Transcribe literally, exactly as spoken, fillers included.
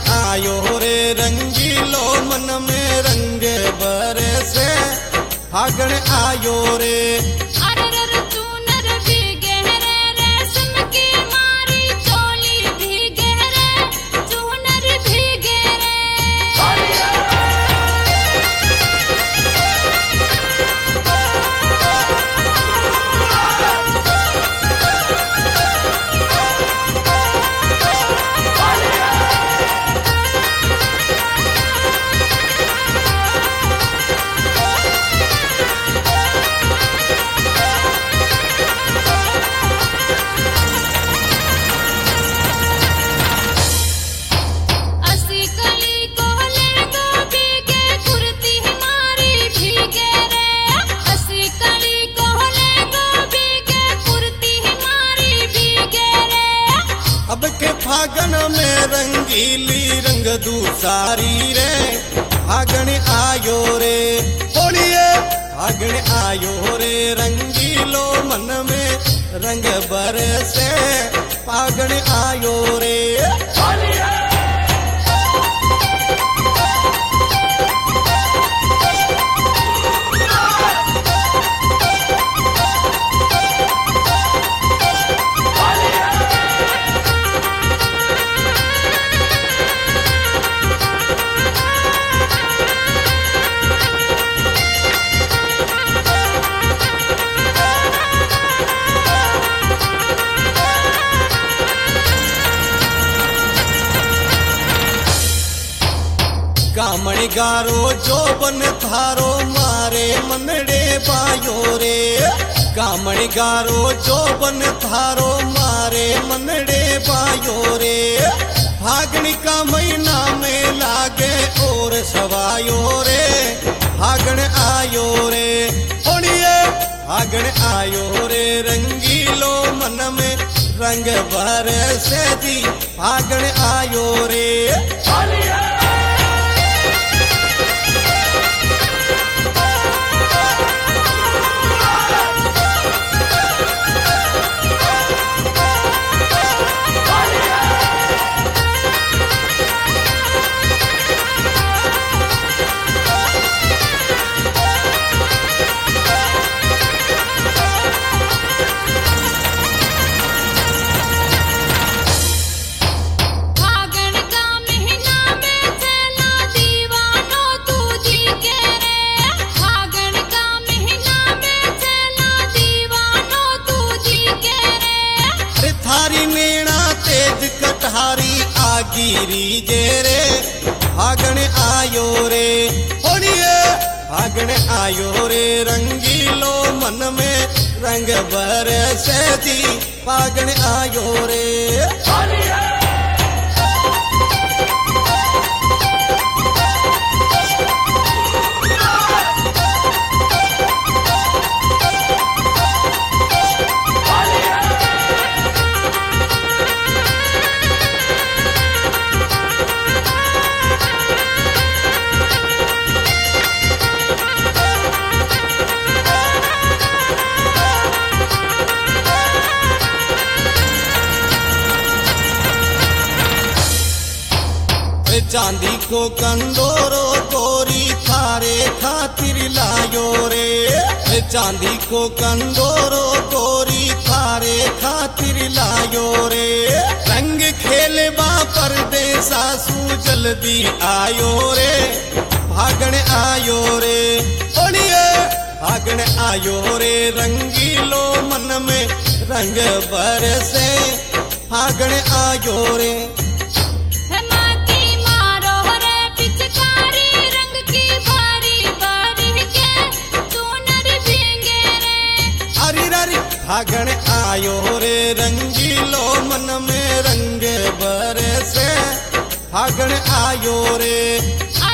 आयो रे रंगीलो मन में रंग बरसे फागण आयो रे। अररर चूनर भीगे रे रेशम की मारी चोली भीगे रे चूनर भीगे रे। असी कली को ले गो भीगे कुर्ती मारी भीगे रे। असी कली को ले गो भीगे कुर्ती मारी भीगे रे। अब के फागण में रंगीली रंग दूसारी रे फागण आयो रे। बोलिए फागण आयो रे रंगीलो मन में रंग बरसे फागण आयो रे। कामण गारो जो बन थारो मारे मनडे बायो रे। कामण गारो जो बन थारो मारे मनडे बायो रे। फागण का महीना में लागे और सवायो रे फागण आयो रे। बोलिए फागण आयो रे रंगीलो मन में रंग बरसे दी फागण आयो रे। फागण का महीना में चला दीवानो तू जी के रे। फागण का महीना में चला दीवानो तू जी के रे। अरे थारी नेणा तेज कटहारी आगिरी जे रे फागण आयो रे। बोलिए फागण आयो रे रंगीलो मन में रंग बरसे दी फागण आयो रे। चांदी को कंदोरो गोरी थारे खातिर लायो रे। चांदी को कंदोरो गोरी थारे खातिर लायो रे। रंग खेले बा परदेसा सू जल्दी आयो रे फागण आयो रे। बोलिए फागण आयो रे रंगीलो मन में रंग बरसे फागण आयो रे। फागण आयो रे रंगीलो मन में रंग बरसे फागण आयो रे।